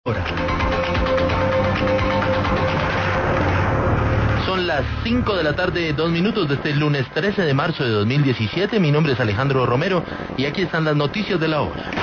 Son las 5 de la tarde, 2 minutos de este lunes 13 de marzo de 2017. Mi nombre es Alejandro Romero y aquí están las noticias de la hora.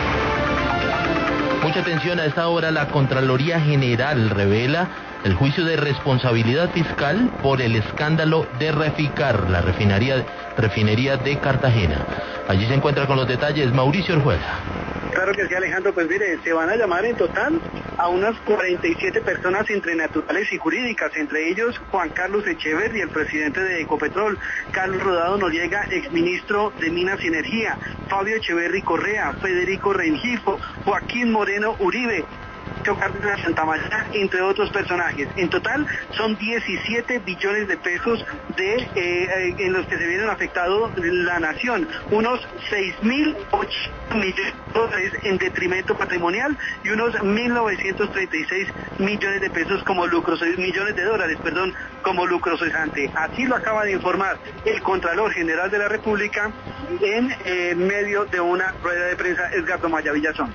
Mucha atención a esta hora. La Contraloría General revela el juicio de responsabilidad fiscal por el escándalo de Reficar, la refinería de Cartagena. Allí se encuentra con los detalles Mauricio Orjuela. Claro que sí, Alejandro. Pues mire, se van a llamar en total a unas 47 personas entre naturales y jurídicas, entre ellos Juan Carlos Echeverri, el presidente de Ecopetrol, Carlos Rodado Noriega, exministro de Minas y Energía, Fabio Echeverri Correa, Federico Rengifo, Joaquín Moreno Uribe, Cárdenas Santamaría, entre otros personajes. En total son 17 billones de pesos en los que se vieron afectados la nación, unos 6.008 millones de dólares en detrimento patrimonial y unos 1.936 millones de pesos millones de dólares, como lucro cesante. Así lo acaba de informar el Contralor General de la República en medio de una rueda de prensa. Edgardo Maya Villazón.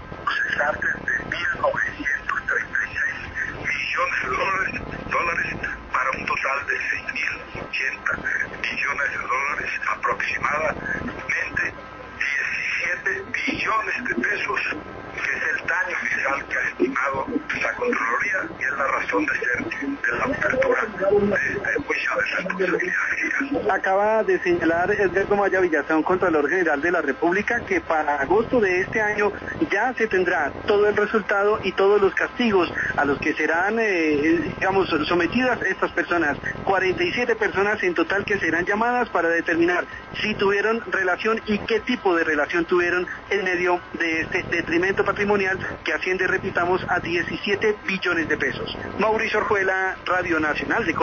Millones de dólares para un total de 6.080 millones de dólares, aproximadamente 17 billones de pesos, que es el daño fiscal que ha estimado la Contraloría y es la razón de ser de la apertura del juicio de responsabilidad fiscal. Acaba de señalar Edgardo Maya Villazón, Contralor General de la República, que para agosto de este año ya se tendrá todo el resultado y todos los castigos a los que serán, sometidas estas personas. 47 personas en total que serán llamadas para determinar si tuvieron relación y qué tipo de relación tuvieron en medio de este detrimento patrimonial que asciende, repitamos, a 17 billones de pesos. Mauricio Orjuela, Radio Nacional de